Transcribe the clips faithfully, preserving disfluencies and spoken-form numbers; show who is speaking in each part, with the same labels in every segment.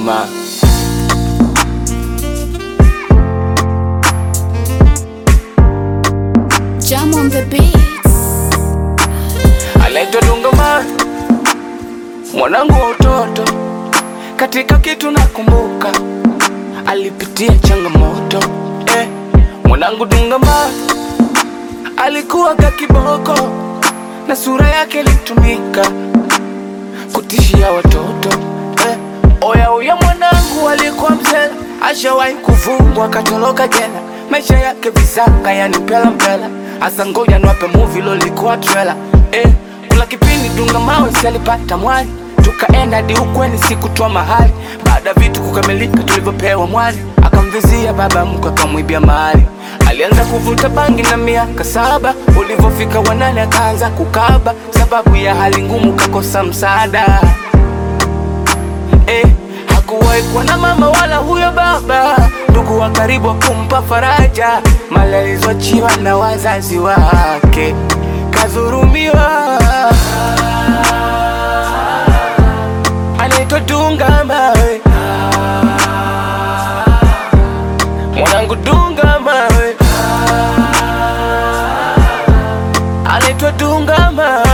Speaker 1: Dungama.
Speaker 2: Jam on the beats.
Speaker 1: Anaitwa Dungama, mwanangu wa utoto. Katika kitu nakumbuka, alipitia changamoto. Eh, mwanangu Dungama alikuwa kakiboko, na sura yake ilitumika kutishia watoto. Eh, oya oya mwanangu alikuwa mzee, ashawahi kufungwa katoroka jela. Maisha yake visanga yani mpela mpela. Asa ngoja niwape movie lolikuwa trailer. Eh, kula kipindi Dungama si alipata mwali, tukaenda hadi ukweni siku twa mahali. Baada vitu kukamilika tulivyopewa mwali, akamvizia baba mkwe akamwibia mahali. Alianza kuvuta bangi na miaka saba, ulivofika wanane akaanza kukaba. Sababu ya hali ngumu kakosa msaada. Eh, hakuwahi kuwa na mama wala huyo baba, ndugu wa karibu kumpa faraja. Mali alizoachiwa na wazazi wake, kadhurumiwa. Anaitwa Dungama, mwanangu Dungama, anaitwa Dungama,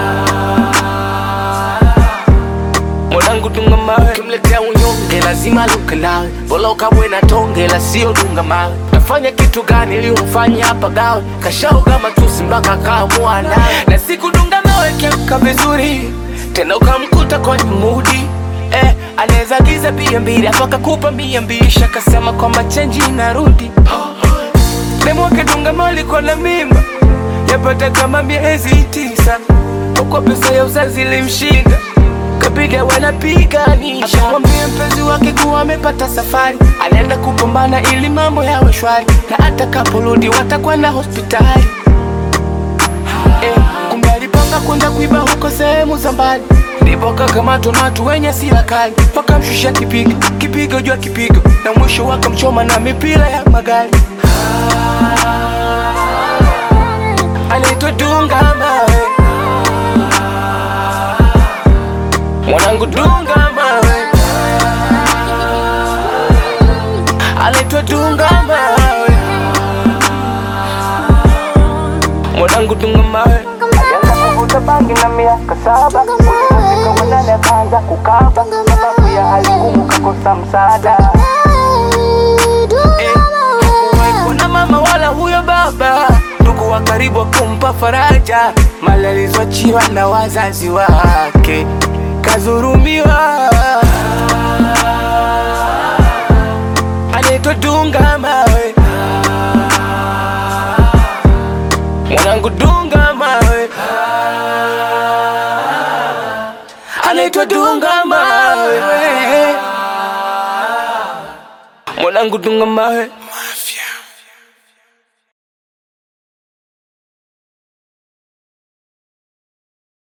Speaker 1: mwanangu Dungama. Kimletea unyonge lazima luke nawe, bola ukabwe na tonge la sio Dungama. Nafanya kitu gani ili umfanye hapa gawe, kashaoga matusi mpaka kaamua nawe. Na siku Dungama wekeka vizuri, tena ukamkuta kwenye mudi. Eh, anaweza giza bia mbili apaka kupa mia mbili, shakasema kwamba change inarudi. Demu wake Dungama alikuwa na mimba yapata kama miezi tisa, huko pesa ya uzazi ilimshinda, kapiga wanapiganisha. Akamwambia mpenzi wake kuwa amepata safari, anaenda kupambana ili mambo yawe shwari, na atakaporudi watakwenda hospitali. Eh, kumbe alipanga kwenda kuiba huko sehemu za mbali, ndipo kakamatwa na watu wenye sila kali. Wakamshusha kipigo, kipigo jua kipigo, na mwisho wakamchoma na mipira ya magari. Anaitwa Dungama, mwanangu Dungama, anaitwa Dungama, mwanangu Dungama. Alianza kuvuta bangi na miaka saba, ulipofika wanane akaanza kukaba. Sababu ya hali ngumu kakosa msaada. Eh, hakuwahi kuwa na mama wala huyo baba, ndugu wa karibu kumpa faraja. Mali alizoachiwa na wazazi wake, kadhurumiwa. Anaitwa Dungama, mwanangu Dungama, anaitwa Dungama, mwanangu Dungama.